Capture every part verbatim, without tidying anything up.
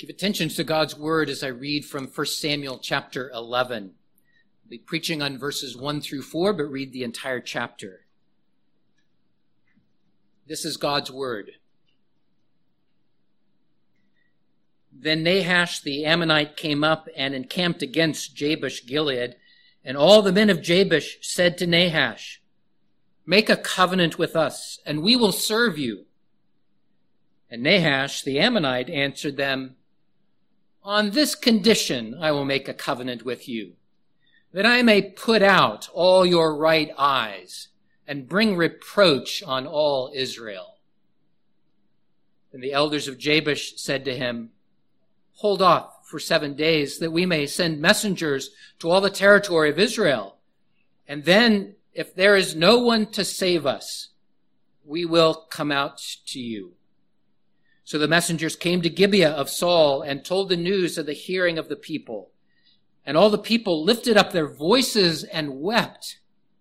Give attention to God's word as I read from First Samuel chapter eleven. I'll be preaching on verses one through four, but read the entire chapter. This is God's word. Then Nahash the Ammonite came up and encamped against Jabesh Gilead, and all the men of Jabesh said to Nahash, "Make a covenant with us, and we will serve you." And Nahash the Ammonite answered them, "On this condition I will make a covenant with you, that I may put out all your right eyes and bring reproach on all Israel." And the elders of Jabesh said to him, "Hold off for seven days, that we may send messengers to all the territory of Israel. And then, if there is no one to save us, we will come out to you." So the messengers came to Gibeah of Saul and told the news of the hearing of the people. And all the people lifted up their voices and wept.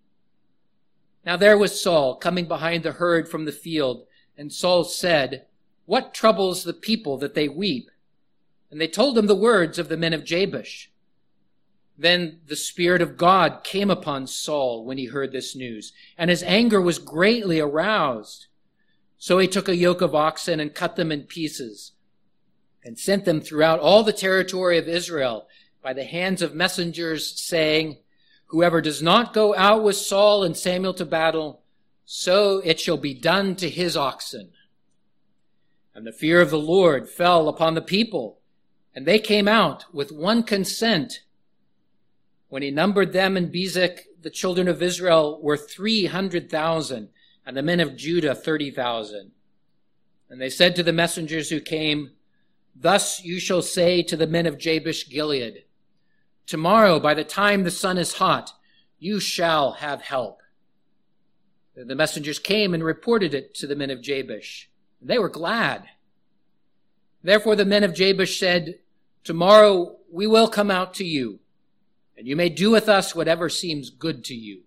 Now there was Saul coming behind the herd from the field, and Saul said, "What troubles the people that they weep?" And they told him the words of the men of Jabesh. Then the Spirit of God came upon Saul when he heard this news, and his anger was greatly aroused. So he took a yoke of oxen and cut them in pieces, and sent them throughout all the territory of Israel by the hands of messengers, saying, "Whoever does not go out with Saul and Samuel to battle, so it shall be done to his oxen." And the fear of the Lord fell upon the people, and they came out with one consent. When he numbered them in Bezek, the children of Israel were three hundred thousand, and the men of Judah thirty thousand. And they said to the messengers who came, "Thus you shall say to the men of Jabesh Gilead, tomorrow by the time the sun is hot, you shall have help." Then the messengers came and reported it to the men of Jabesh, and they were glad. Therefore the men of Jabesh said, "Tomorrow we will come out to you, and you may do with us whatever seems good to you."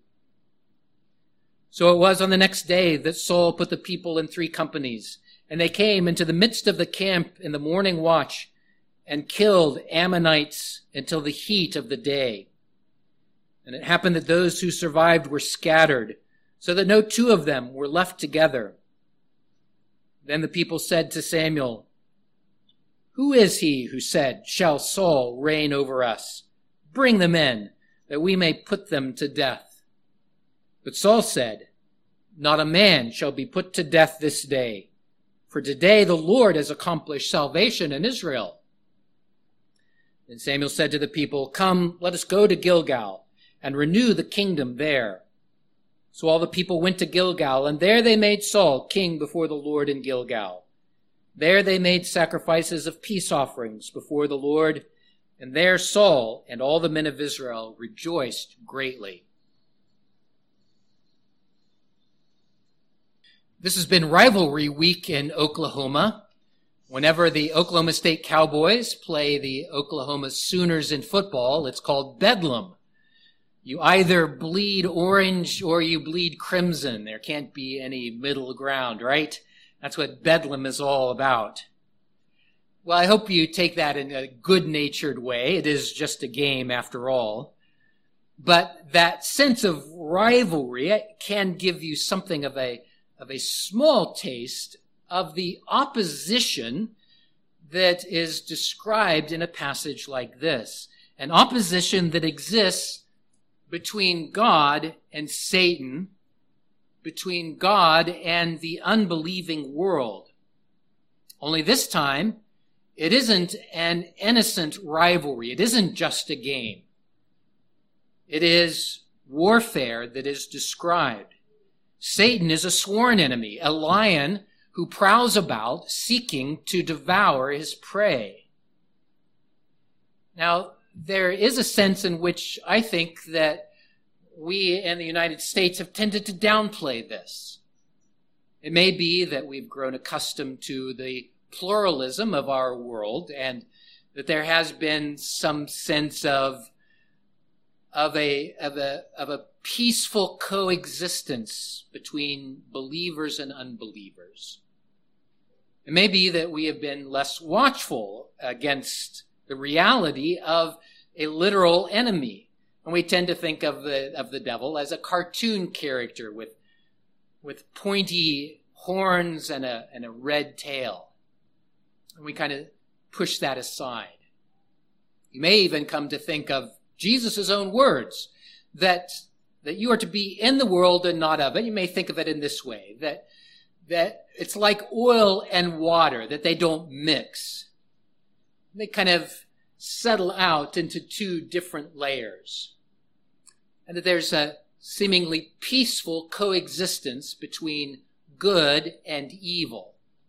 So it was on the next day that Saul put the people in three companies, and they came into the midst of the camp in the morning watch and killed Ammonites until the heat of the day. And it happened that those who survived were scattered, so that no two of them were left together. Then the people said to Samuel, "Who is he who said, 'Shall Saul reign over us?' Bring the men, that we may put them to death." But Saul said, "Not a man shall be put to death this day, for today the Lord has accomplished salvation in Israel." Then Samuel said to the people, "Come, let us go to Gilgal and renew the kingdom there." So all the people went to Gilgal, and there they made Saul king before the Lord in Gilgal. There they made sacrifices of peace offerings before the Lord, and there Saul and all the men of Israel rejoiced greatly. This has been rivalry week in Oklahoma. Whenever the Oklahoma State Cowboys play the Oklahoma Sooners in football, it's called Bedlam. You either bleed orange or you bleed crimson. There can't be any middle ground, right? That's what Bedlam is all about. Well, I hope you take that in a good-natured way. It is just a game after all. But that sense of rivalry can give you something of a of a small taste of the opposition that is described in a passage like this. An opposition that exists between God and Satan, between God and the unbelieving world. Only this time, it isn't an innocent rivalry. It isn't just a game. It is warfare that is described. Satan is a sworn enemy, a lion who prowls about seeking to devour his prey. Now, there is a sense in which I think that we in the United States have tended to downplay this. It may be that we've grown accustomed to the pluralism of our world and that there has been some sense of of a of a of a peaceful coexistence between believers and unbelievers. It may be that we have been less watchful against the reality of a literal enemy. And we tend to think of the, of the devil as a cartoon character with, with pointy horns and a, and a red tail. And we kind of push that aside. You may even come to think of Jesus' own words, that, that you are to be in the world and not of it. You may think of it in this way, that, that it's like oil and water, that they don't mix. They kind of settle out into two different layers. And that there's a seemingly peaceful coexistence between good and evil.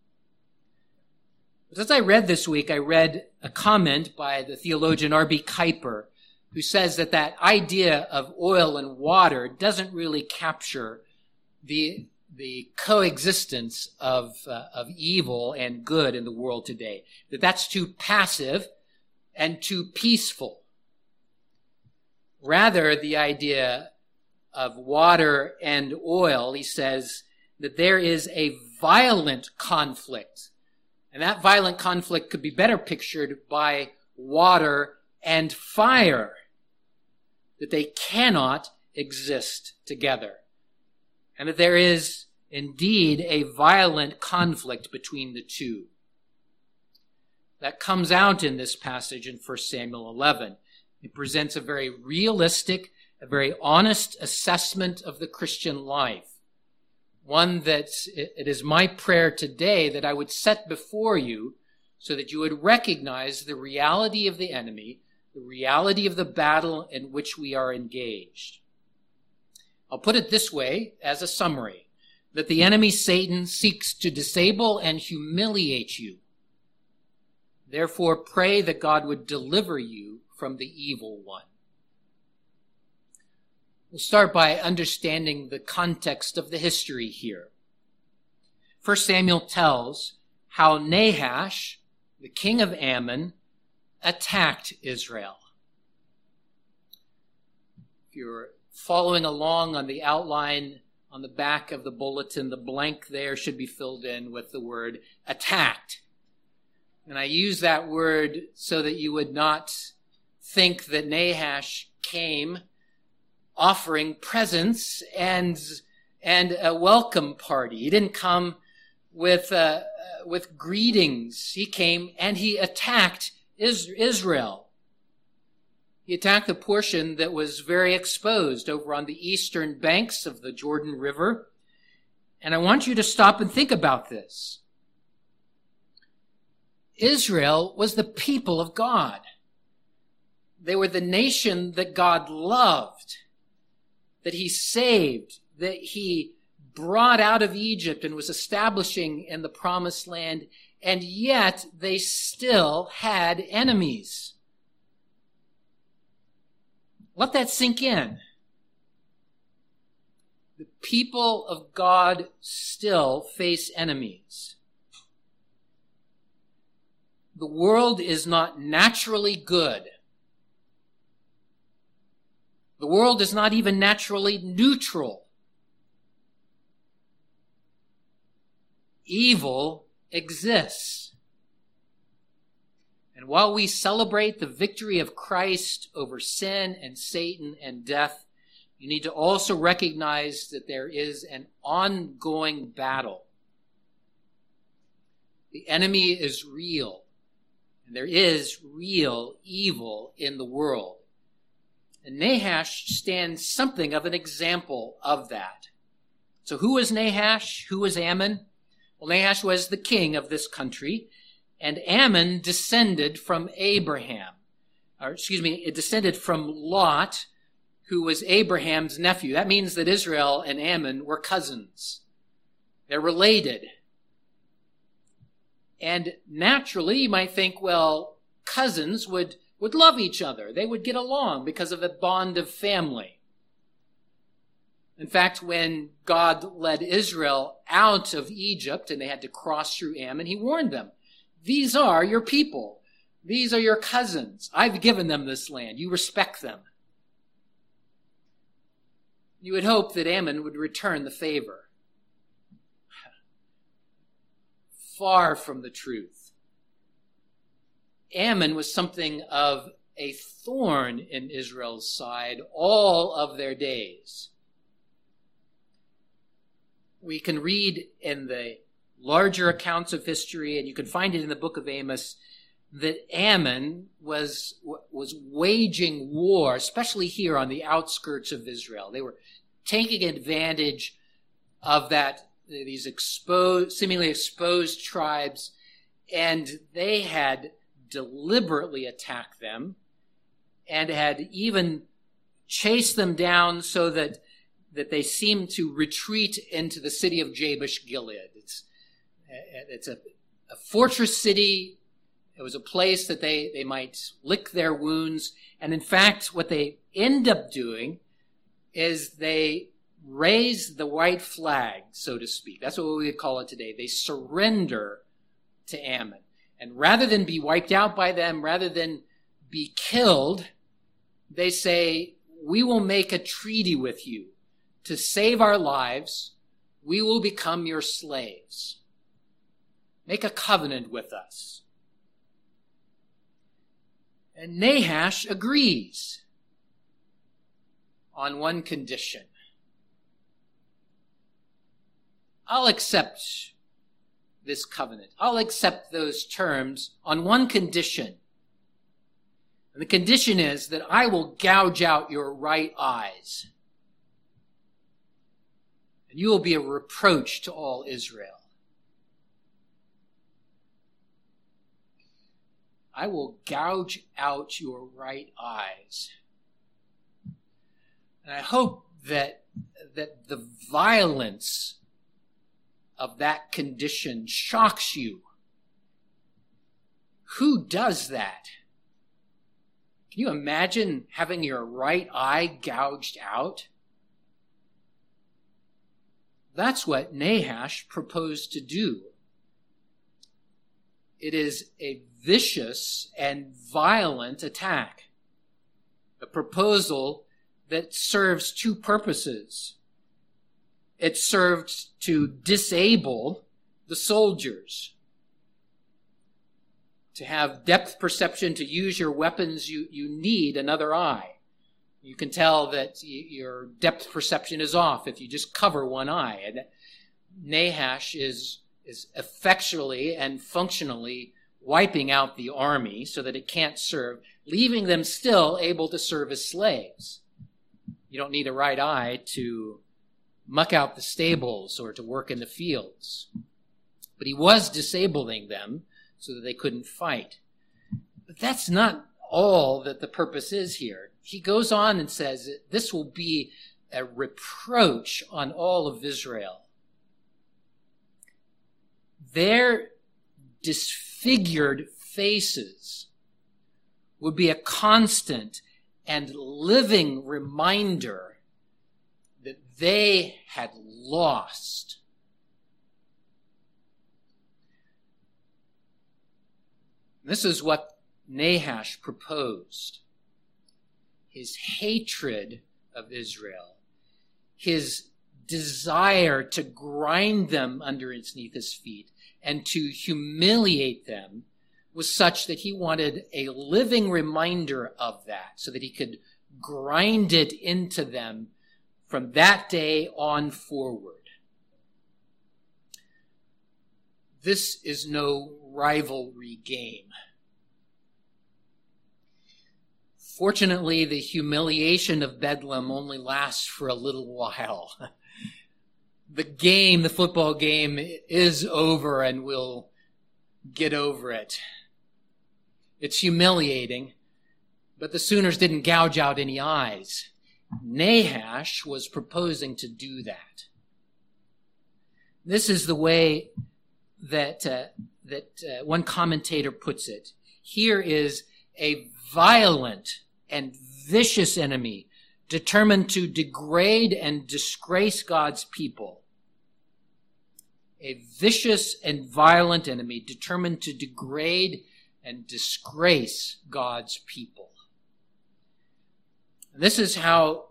But as I read this week, I read a comment by the theologian R B Kuiper, who says that that idea of oil and water doesn't really capture the, the coexistence of, uh, of evil and good in the world today. That that's too passive and too peaceful. Rather, the idea of water and oil, he says, that there is a violent conflict. And that violent conflict could be better pictured by water and fire. That they cannot exist together. And that there is indeed a violent conflict between the two. That comes out in this passage in First Samuel eleven. It presents a very realistic, a very honest assessment of the Christian life. One that it is my prayer today that I would set before you so that you would recognize the reality of the enemy, the reality of the battle in which we are engaged. I'll put it this way as a summary, that the enemy Satan seeks to disable and humiliate you. Therefore, pray that God would deliver you from the evil one. We'll start by understanding the context of the history here. First Samuel tells how Nahash, the king of Ammon, attacked Israel. If you're following along on the outline on the back of the bulletin, the blank there should be filled in with the word attacked. And I use that word so that you would not think that Nahash came offering presents and and a welcome party. He didn't come with uh, with greetings. He came and he attacked Israel. He attacked the portion that was very exposed over on the eastern banks of the Jordan River. And I want you to stop and think about this. Israel was the people of God. They were the nation that God loved, that he saved, that he brought out of Egypt and was establishing in the promised land, and yet they still had enemies. Let that sink in. The people of God still face enemies. The world is not naturally good. The world is not even naturally neutral. Evil exists. And while we celebrate the victory of Christ over sin and Satan and death, you need to also recognize that there is an ongoing battle. The enemy is real, and there is real evil in the world. And Nahash stands something of an example of that. So who was Nahash? Who was Ammon? Well, Nahash was the king of this country, and Ammon descended from Abraham. Or, excuse me, it descended from Lot, who was Abraham's nephew. That means that Israel and Ammon were cousins. They're related. And naturally, you might think, well, cousins would would love each other. They would get along because of a bond of family. In fact, when God led Israel out of Egypt and they had to cross through Ammon, he warned them, these are your people. These are your cousins. I've given them this land. You respect them. You would hope that Ammon would return the favor. far from the truth. Ammon was something of a thorn in Israel's side all of their days. We can read in the larger accounts of history, and you can find it in the book of Amos, that Ammon was, was waging war, especially here on the outskirts of Israel. They were taking advantage of that, these exposed, seemingly exposed tribes, and they had deliberately attacked them and had even chased them down so that, that they seemed to retreat into the city of Jabesh Gilead. It's, it's a, a fortress city. It was a place that they, they might lick their wounds. And in fact, what they end up doing is they raise the white flag, so to speak. That's what we would call it today. They surrender to Ammon. And rather than be wiped out by them, rather than be killed, they say, we will make a treaty with you. To save our lives, we will become your slaves. Make a covenant with us. And Nahash agrees on one condition. I'll accept this covenant. I'll accept those terms on one condition. And the condition is that I will gouge out your right eyes. And you will be a reproach to all Israel. I will gouge out your right eyes. And I hope that, that the violence of that condition shocks you. Who does that? Can you imagine having your right eye gouged out? That's what Nahash proposed to do. It is a vicious and violent attack. A proposal that serves two purposes. It served to disable the soldiers. To have depth perception, to use your weapons, you, you need another eye. You can tell that your depth perception is off if you just cover one eye. And Nahash is, is effectually and functionally wiping out the army so that it can't serve, leaving them still able to serve as slaves. You don't need a right eye to muck out the stables or to work in the fields. But he was disabling them so that they couldn't fight. But that's not all that the purpose is here. He goes on and says that this will be a reproach on all of Israel. Their disfigured faces would be a constant and living reminder that they had lost. This is what Nahash proposed. His hatred of Israel, his desire to grind them underneath his feet and to humiliate them was such that he wanted a living reminder of that so that he could grind it into them from that day on forward. This is no rivalry game. Fortunately, the humiliation of Bedlam only lasts for a little while. The game, the football game, is over and we'll get over it. It's humiliating, but the Sooners didn't gouge out any eyes. Nahash was proposing to do that. This is the way that uh, that uh, one commentator puts it. Here is a violent and vicious enemy determined to degrade and disgrace God's people. A vicious and violent enemy determined to degrade and disgrace God's people. And this is how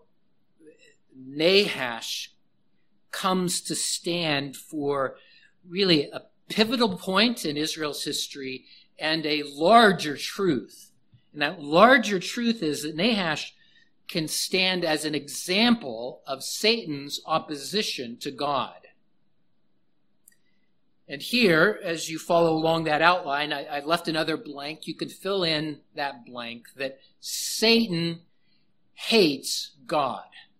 Nahash comes to stand for really a pivotal point in Israel's history and a larger truth. And that larger truth is that Nahash can stand as an example of Satan's opposition to God. And here, as you follow along that outline, I, I left another blank. You can fill in that blank, that Satan hates God.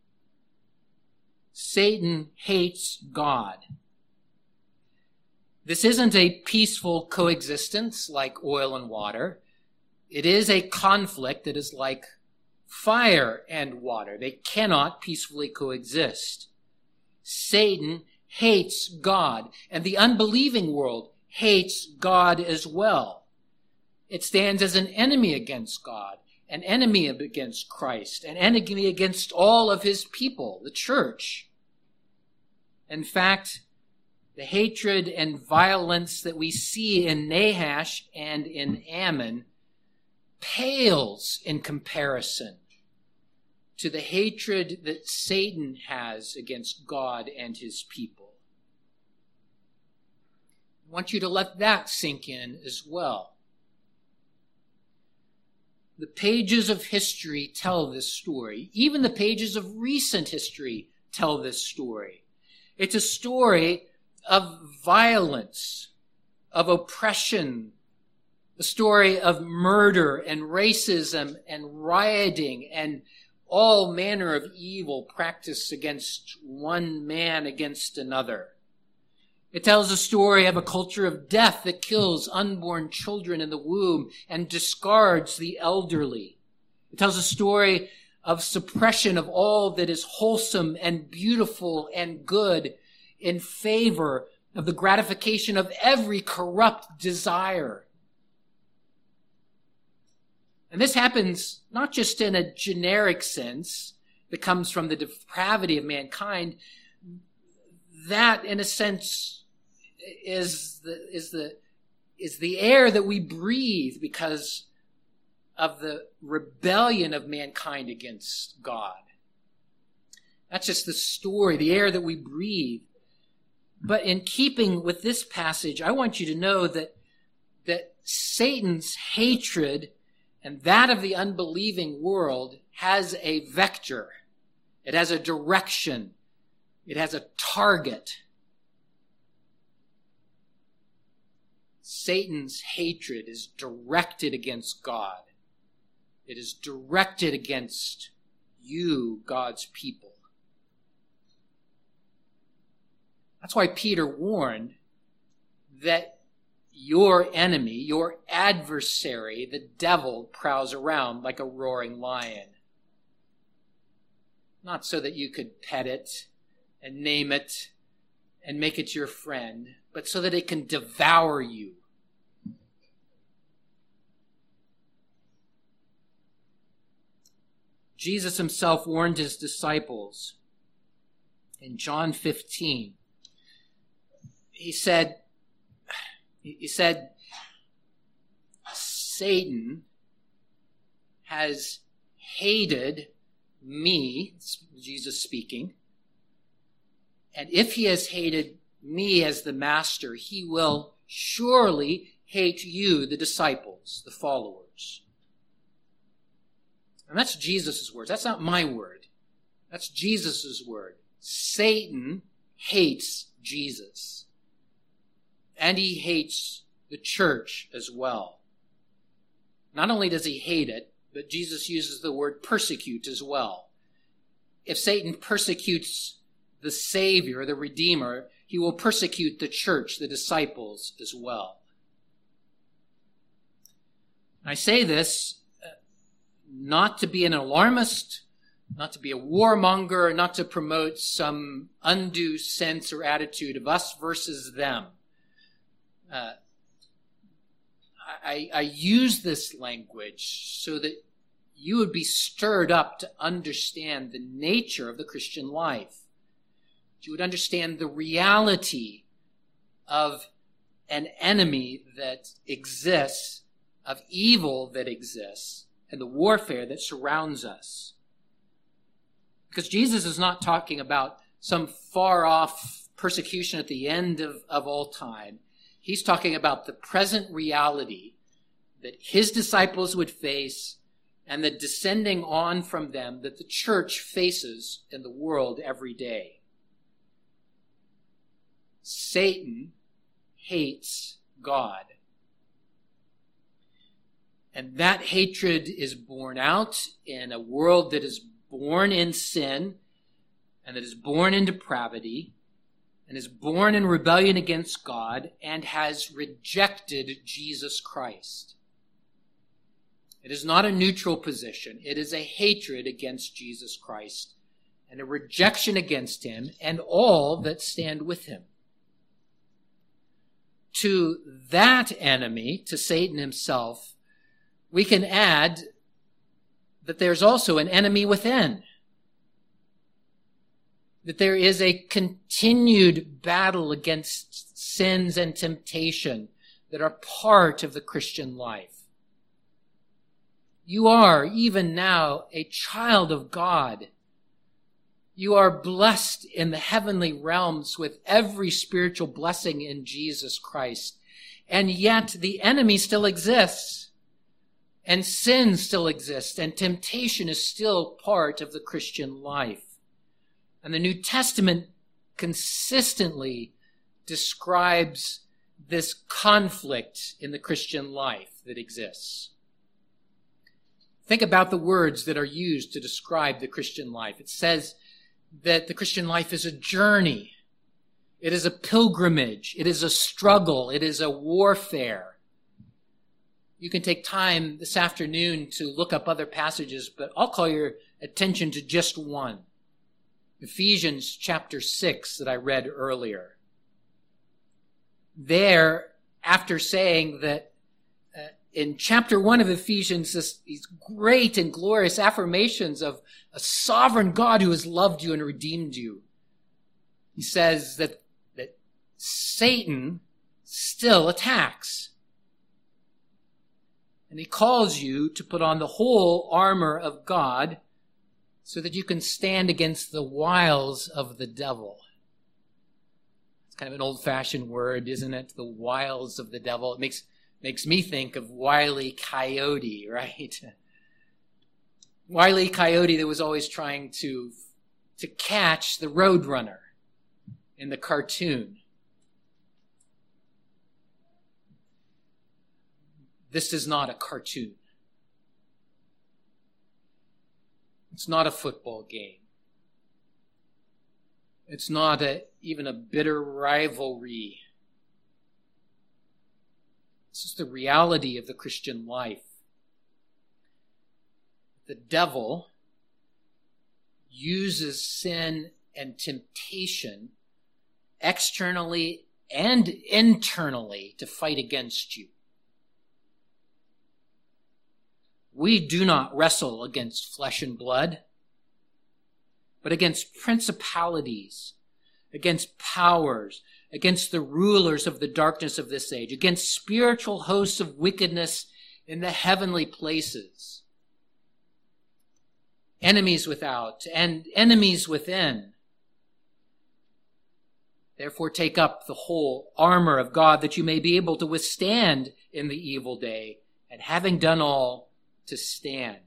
Satan hates God. This isn't a peaceful coexistence like oil and water. It is a conflict that is like fire and water. They cannot peacefully coexist. Satan hates God, and the unbelieving world hates God as well. It stands as an enemy against God, an enemy against Christ, an enemy against all of his people, the church. In fact, the hatred and violence that we see in Nahash and in Ammon pales in comparison to the hatred that Satan has against God and his people. I want you to let that sink in as well. The pages of history tell this story. Even the pages of recent history tell this story. It's a story of violence, of oppression, a story of murder and racism and rioting and all manner of evil practiced against one man against another. It tells a story of a culture of death that kills unborn children in the womb and discards the elderly. It tells a story of suppression of all that is wholesome and beautiful and good in favor of the gratification of every corrupt desire. And this happens not just in a generic sense that comes from the depravity of mankind. That, in a sense, is the, is the, is the air that we breathe because of the rebellion of mankind against God. That's just the story, the air that we breathe. But in keeping with this passage, I want you to know that, that Satan's hatred and that of the unbelieving world has a vector. It has a direction. It has a target. Satan's hatred is directed against God. It is directed against you, God's people. That's why Peter warned that your enemy, your adversary, the devil, prowls around like a roaring lion. Not so that you could pet it and name it and make it your friend, but so that it can devour you. Jesus himself warned his disciples in John fifteen. He said, he said, Satan has hated me, Jesus speaking, and if he has hated me as the master, he will surely hate you, the disciples, the followers. And that's Jesus' words. That's not my word. That's Jesus' word. Satan hates Jesus. And he hates the church as well. Not only does he hate it, but Jesus uses the word persecute as well. If Satan persecutes the Savior, the Redeemer, he will persecute the church, the disciples as well. I say this not to be an alarmist, not to be a warmonger, not to promote some undue sense or attitude of us versus them. Uh, I, I use this language so that you would be stirred up to understand the nature of the Christian life. You would understand the reality of an enemy that exists, of evil that exists, and the warfare that surrounds us. Because Jesus is not talking about some far-off persecution at the end of, of all time. He's talking about the present reality that his disciples would face and the descending on from them that the church faces in the world every day. Satan hates God. And that hatred is borne out in a world that is born in sin and that is born in depravity and is born in rebellion against God and has rejected Jesus Christ. It is not a neutral position. It is a hatred against Jesus Christ and a rejection against him and all that stand with him. To that enemy, to Satan himself, we can add that there's also an enemy within. That there is a continued battle against sins and temptation that are part of the Christian life. You are, even now, a child of God. You are blessed in the heavenly realms with every spiritual blessing in Jesus Christ. And yet the enemy still exists. And sin still exists. And temptation is still part of the Christian life. And the New Testament consistently describes this conflict in the Christian life that exists. Think about the words that are used to describe the Christian life. It says that the Christian life is a journey. It is a pilgrimage. It is a struggle. It is a warfare. You can take time this afternoon to look up other passages, but I'll call your attention to just one. Ephesians chapter six that I read earlier. There, after saying that uh, in chapter one of Ephesians, this, these great and glorious affirmations of a sovereign God who has loved you and redeemed you, he says that, that Satan still attacks. And he calls you to put on the whole armor of God so that you can stand against the wiles of the devil. It's kind of an old-fashioned word, isn't it? The wiles of the devil. It makes makes me think of Wile E. Coyote, right? Wile E. Coyote that was always trying to, to catch the Roadrunner in the cartoon. This is not a cartoon. It's not a football game. It's not a, even a bitter rivalry. This is the reality of the Christian life. The devil uses sin and temptation externally and internally to fight against you. We do not wrestle against flesh and blood, but against principalities, against powers, against the rulers of the darkness of this age, against spiritual hosts of wickedness in the heavenly places. Enemies without and enemies within. Therefore take up the whole armor of God that you may be able to withstand in the evil day, and having done all, to stand.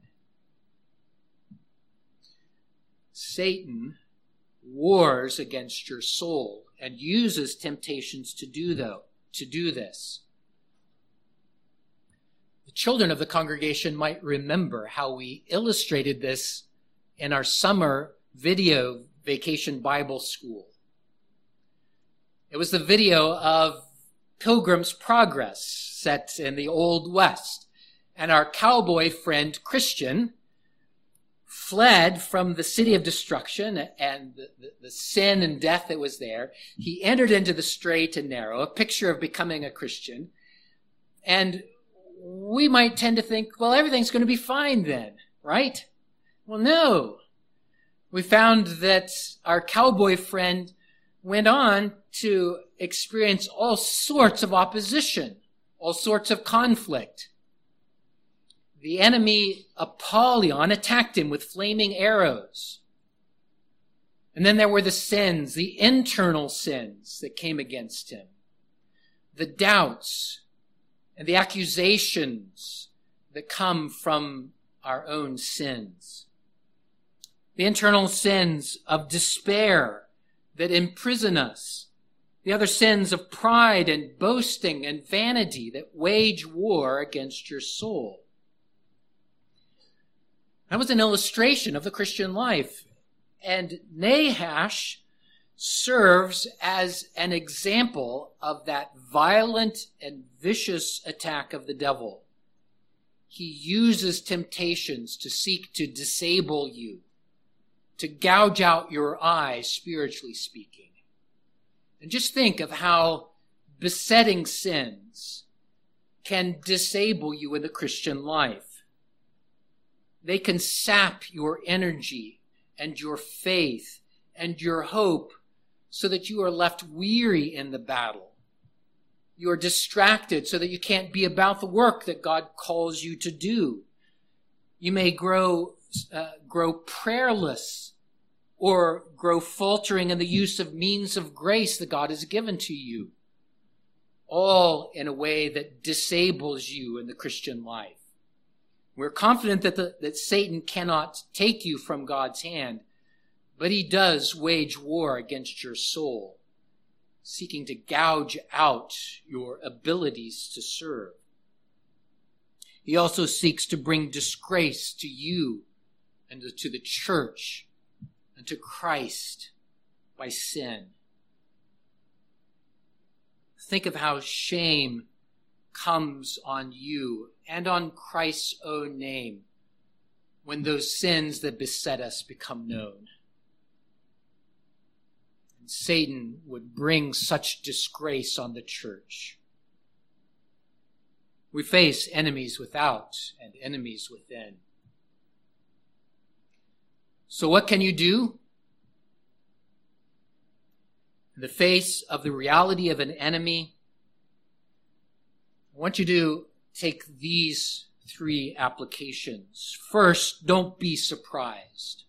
Satan wars against your soul and uses temptations to do though, to do this. The children of the congregation might remember how we illustrated this in our summer video vacation Bible school. It was the video of Pilgrim's Progress set in the Old West. And our cowboy friend Christian fled from the city of destruction and the, the, the sin and death that was there. He entered into the straight and narrow, a picture of becoming a Christian. And we might tend to think, well, everything's going to be fine then, right? Well, no. We found that our cowboy friend went on to experience all sorts of opposition, all sorts of conflict. The enemy, Apollyon, attacked him with flaming arrows. And then there were the sins, the internal sins that came against him. the doubts and the accusations that come from our own sins. The internal sins of despair that imprison us. The other sins of pride and boasting and vanity that wage war against your soul. That was an illustration of the Christian life. And Nahash serves as an example of that violent and vicious attack of the devil. He uses temptations to seek to disable you, to gouge out your eyes, spiritually speaking. And just think of how besetting sins can disable you in the Christian life. They can sap your energy and your faith and your hope so that you are left weary in the battle. You are distracted so that you can't be about the work that God calls you to do. You may grow, uh, grow prayerless or grow faltering in the use of means of grace that God has given to you, all in a way that disables you in the Christian life. We're confident that, the, that Satan cannot take you from God's hand, but he does wage war against your soul, seeking to gouge out your abilities to serve. He also seeks to bring disgrace to you and to the church and to Christ by sin. Think of how shame comes on you and on Christ's own name when those sins that beset us become known. And Satan would bring such disgrace on the church. We face enemies without and enemies within. So what can you do? In the face of the reality of an enemy, I want you to take these three applications. First, don't be surprised.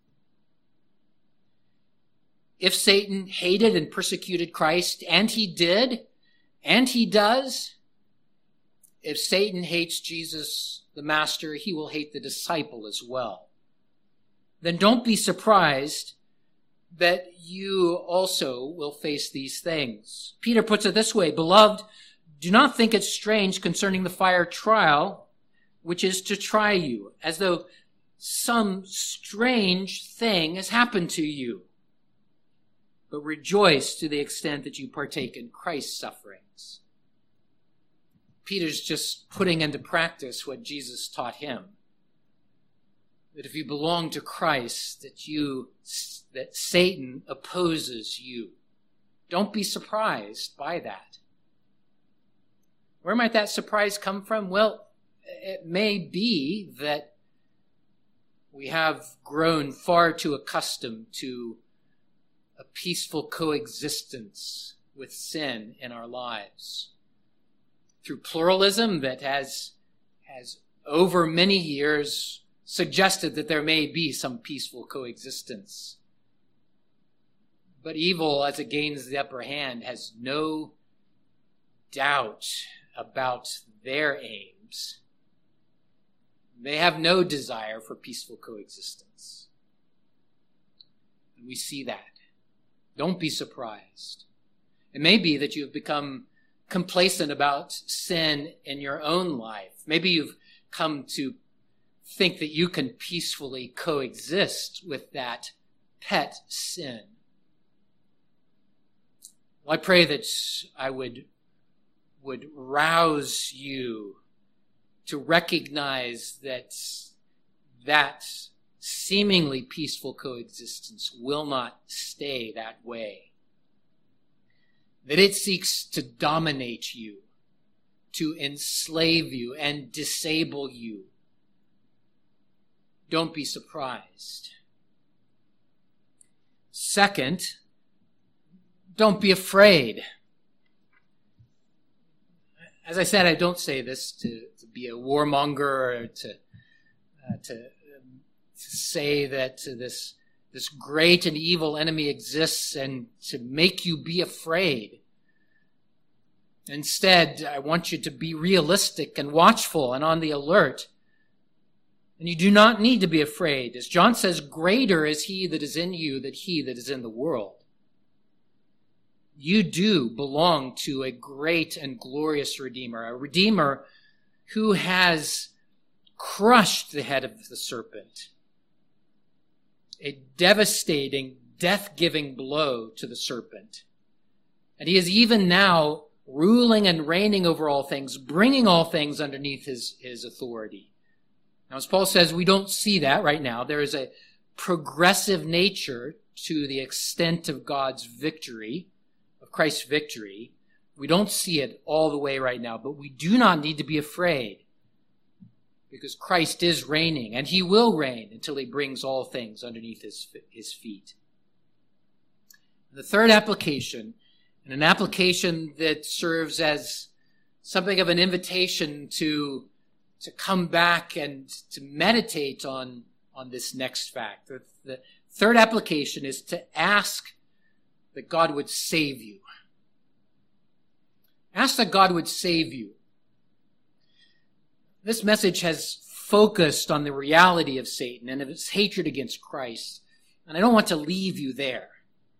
If Satan hated and persecuted Christ, and he did, and he does, if Satan hates Jesus, the Master, he will hate the disciple as well. Then don't be surprised that you also will face these things. Peter puts it this way, "Beloved, do not think it strange concerning the fire trial, which is to try you, as though some strange thing has happened to you. But rejoice to the extent that you partake in Christ's sufferings." Peter's just putting into practice what Jesus taught him. That if you belong to Christ, that you, that Satan opposes you. Don't be surprised by that. Where might that surprise come from? Well, it may be that we have grown far too accustomed to a peaceful coexistence with sin in our lives. Through pluralism that has, has over many years suggested that there may be some peaceful coexistence. But evil, as it gains the upper hand, has no doubt about their aims. They have no desire for peaceful coexistence. And we see that. Don't be surprised. It may be that you have become complacent about sin in your own life. Maybe you've come to think that you can peacefully coexist with that pet sin. Well, I pray that I would, would rouse you to recognize that that seemingly peaceful coexistence will not stay that way. That it seeks to dominate you, to enslave you and disable you. Don't be surprised. Second, don't be afraid. As I said, I don't say this to, to be a warmonger or to, uh, to, um, to say that uh, this, this great and evil enemy exists and to make you be afraid. Instead, I want you to be realistic and watchful and on the alert. And you do not need to be afraid. As John says, greater is he that is in you than he that is in the world. You do belong to a great and glorious Redeemer, a Redeemer who has crushed the head of the serpent. A devastating, death-giving blow to the serpent. And he is even now ruling and reigning over all things, bringing all things underneath his, his authority. Now, as Paul says, we don't see that right now. There is a progressive nature to the extent of God's victory, of Christ's victory. We don't see it all the way right now, but we do not need to be afraid because Christ is reigning, and he will reign until he brings all things underneath his, his feet. The third application, and an application that serves as something of an invitation to to come back and to meditate on, on this next fact. The, the third application is to ask that God would save you. Ask that God would save you. This message has focused on the reality of Satan and of his hatred against Christ, and I don't want to leave you there.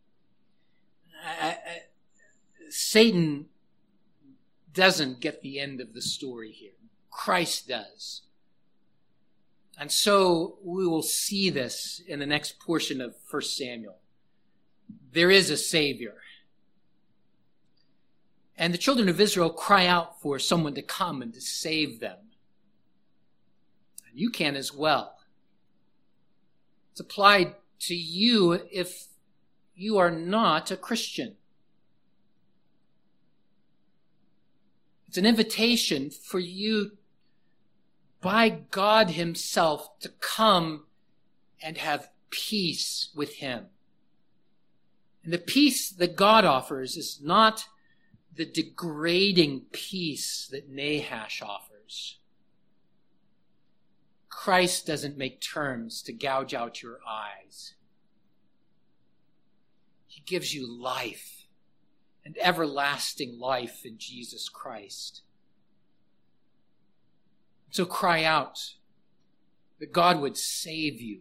I, I, Satan doesn't get the end of the story here. Christ does. And so we will see this in the next portion of First Samuel. There is a Savior. And the children of Israel cry out for someone to come and to save them. And you can as well. It's applied to you if you are not a Christian. It's an invitation for you by God himself to come and have peace with him. And the peace that God offers is not the degrading peace that Nahash offers. Christ doesn't make terms to gouge out your eyes. He gives you life, and everlasting life in Jesus Christ. So cry out that God would save you.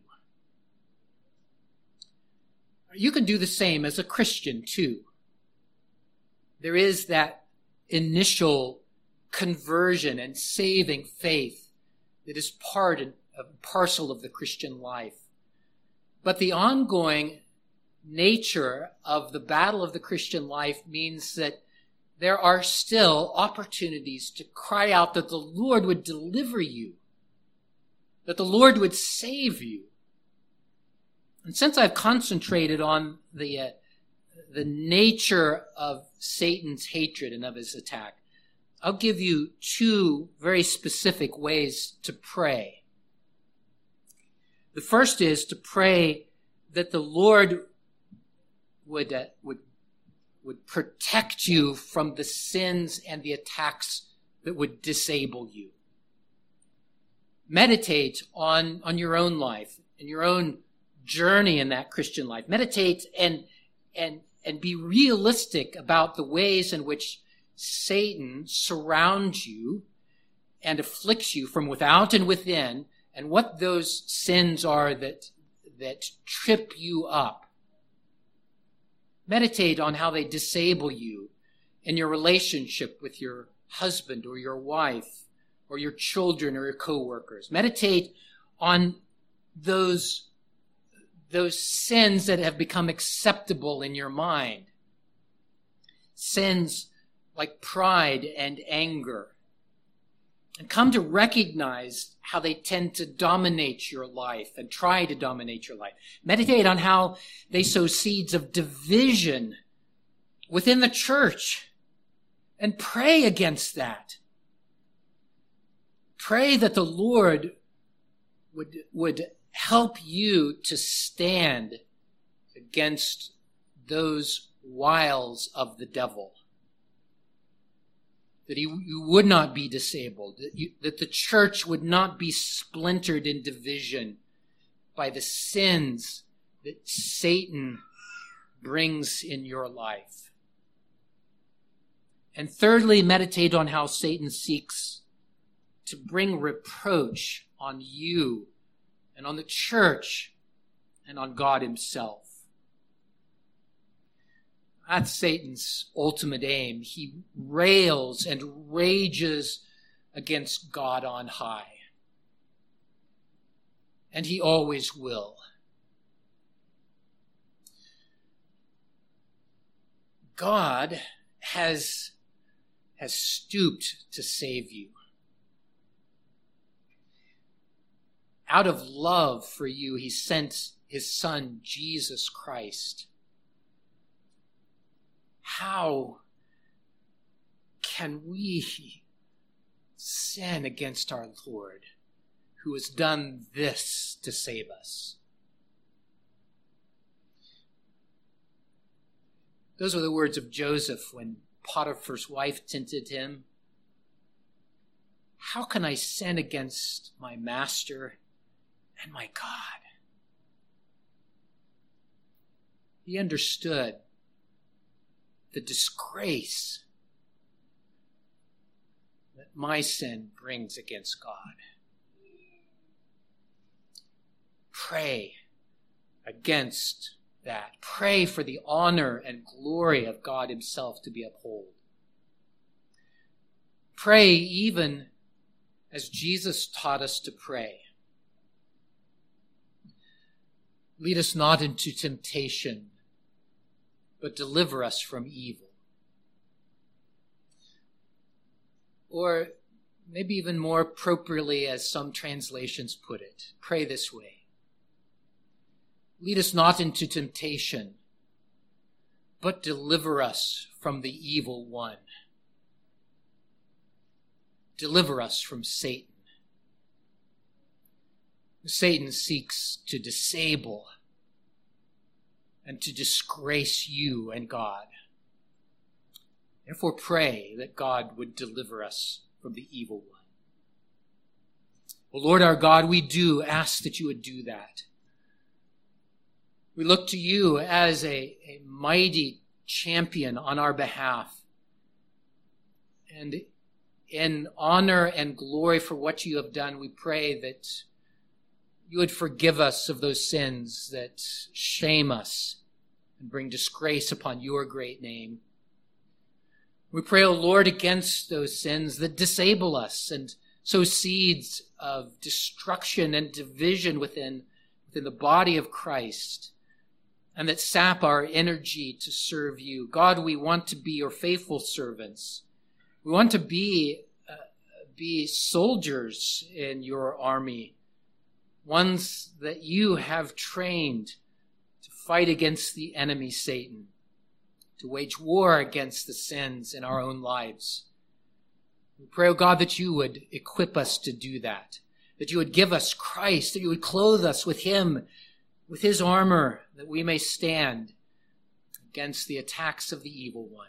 You can do the same as a Christian too. There is that initial conversion and saving faith that is part and parcel of the Christian life. But the ongoing nature of the battle of the Christian life means that there are still opportunities to cry out that the Lord would deliver you, that the Lord would save you. And since I've concentrated on the uh, the nature of Satan's hatred and of his attack, I'll give you two very specific ways to pray. The first is to pray that the Lord would uh, would would protect you from the sins and the attacks that would disable you. Meditate on, on your own life and your own journey in that Christian life. Meditate and, and, and be realistic about the ways in which Satan surrounds you and afflicts you from without and within, and what those sins are that, that trip you up. Meditate on how they disable you in your relationship with your husband or your wife or your children or your co-workers. Meditate on those, those sins that have become acceptable in your mind. Sins like pride and anger. And come to recognize how they tend to dominate your life and try to dominate your life. Meditate on how they sow seeds of division within the church and pray against that. Pray that the Lord would, would help you to stand against those wiles of the devil. That he, you would not be disabled, that, you, that the church would not be splintered in division by the sins that Satan brings in your life. And thirdly, meditate on how Satan seeks to bring reproach on you and on the church and on God himself. That's Satan's ultimate aim. He rails and rages against God on high. And he always will. God has, has stooped to save you. Out of love for you, he sent his Son, Jesus Christ. How can we sin against our Lord, who has done this to save us? Those were the words of Joseph when Potiphar's wife tempted him. How can I sin against my master and my God? He understood the disgrace that my sin brings against God. Pray against that. Pray for the honor and glory of God himself to be upheld. Pray even as Jesus taught us to pray. Lead us not into temptation, but deliver us from evil. Or maybe even more appropriately, as some translations put it, pray this way. Lead us not into temptation, but deliver us from the evil one. Deliver us from Satan. Satan seeks to disable and to disgrace you and God. Therefore, pray that God would deliver us from the evil one. Well, Lord our God, we do ask that you would do that. We look to you as a, a mighty champion on our behalf. And in honor and glory for what you have done, we pray that you would forgive us of those sins that shame us and bring disgrace upon your great name. We pray, O Lord, against those sins that disable us and sow seeds of destruction and division within, within the body of Christ, and that sap our energy to serve you. God, we want to be your faithful servants. We want to be, uh, be soldiers in your army, ones that you have trained to fight against the enemy, Satan, to wage war against the sins in our own lives. We pray, O God, that you would equip us to do that, that you would give us Christ, that you would clothe us with him, with his armor, that we may stand against the attacks of the evil one.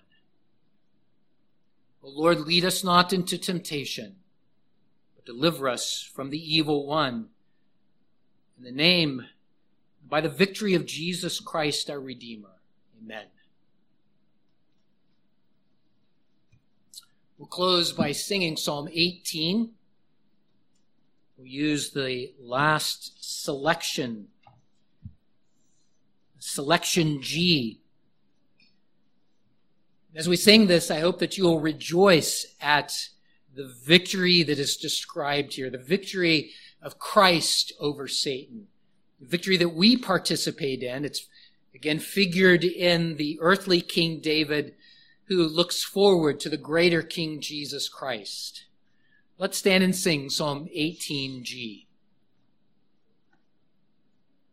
O Lord, lead us not into temptation, but deliver us from the evil one. In the name, by the victory of Jesus Christ, our Redeemer. Amen. We'll close by singing Psalm eighteen. We'll use the last selection, selection G. As we sing this, I hope that you will rejoice at the victory that is described here, the victory of Christ over Satan, the victory that we participate in. It's again figured in the earthly King David, who looks forward to the greater King Jesus Christ. Let's stand and sing Psalm eighteen G.